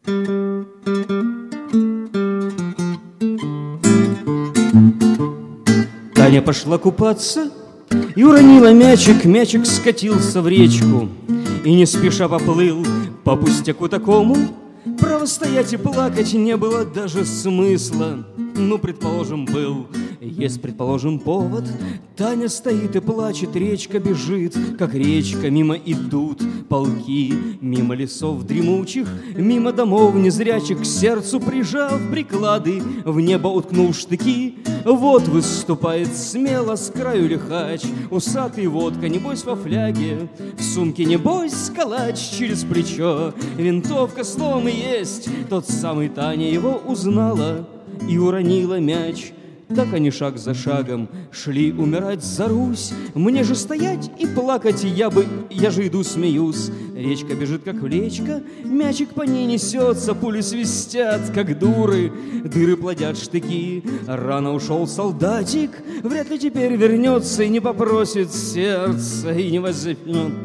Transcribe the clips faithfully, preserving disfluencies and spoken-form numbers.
Таня пошла купаться и уронила мячик. Мячик скатился в речку и не спеша поплыл по пустяку такому. Право стоять и плакать не было даже смысла. Ну, предположим, был, есть, предположим, повод. Таня стоит и плачет, речка бежит, как речка. Мимо идут полки, мимо лесов дремучих, мимо домов незрячих, к сердцу прижав приклады, в небо уткнул штыки. Вот выступает смело с краю лихач, усатый водка, небось во фляге, в сумке небось калач через плечо, винтовка словом и есть тот самый. Таня его узнала и уронила мяч. Так они шаг за шагом шли умирать за Русь. Мне же стоять и плакать, я бы, я же иду смеюсь. Речка бежит, как влечка, мячик по ней несется, пули свистят, как дуры, дыры плодят штыки. Рано ушел солдатик, вряд ли теперь вернется и не попросит сердца, и не возьмет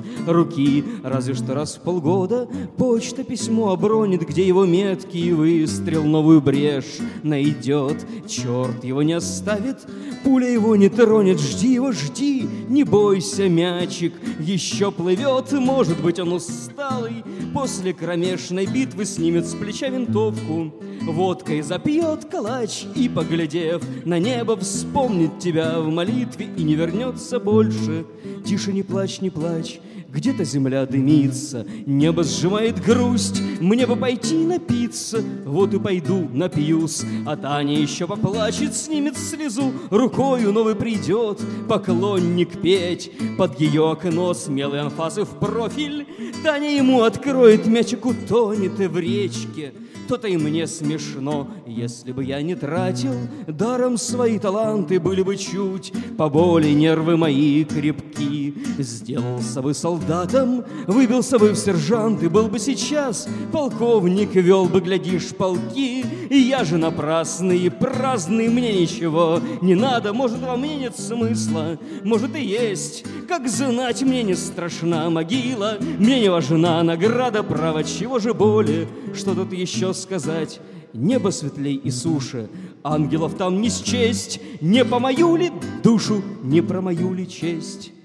руки. Разве что раз в полгода почта письмо обронит, где его меткий выстрел новую брешь найдет. Черт его не оставит, пуля его не тронет. Жди его, жди, не бойся, мячик еще плывет. Может быть, он усталый после кромешной битвы снимет с плеча винтовку, водкой запьет калач и, поглядев на небо, вспомнит тебя в молитве и не вернется больше. Тише, не плачь, не плачь, где-то земля дымится, небо сжимает грусть. Мне бы пойти напиться, вот и пойду напьюсь. А Таня еще поплачет, снимет слезу рукою, новый придет поклонник петь под ее окно смелые анфасы в профиль. Таня ему откроет, мячик утонет в речке. То-то и мне смешно, если бы я не тратил даром свои таланты, были бы чуть поболее нервы мои крепки. Сделался бы солдатом, выбился бы в сержанты, был бы сейчас полковник, вел бы, глядишь, полки. И я же напрасный и праздный, мне ничего не надо. Может, во мне нет смысла, может и есть, как знать, мне не страшна могила. Мне не важна награда, право, чего же более, что тут еще сказать? Небо светлей и суше, ангелов там не счесть. Не по мою ли душу, не про мою ли честь?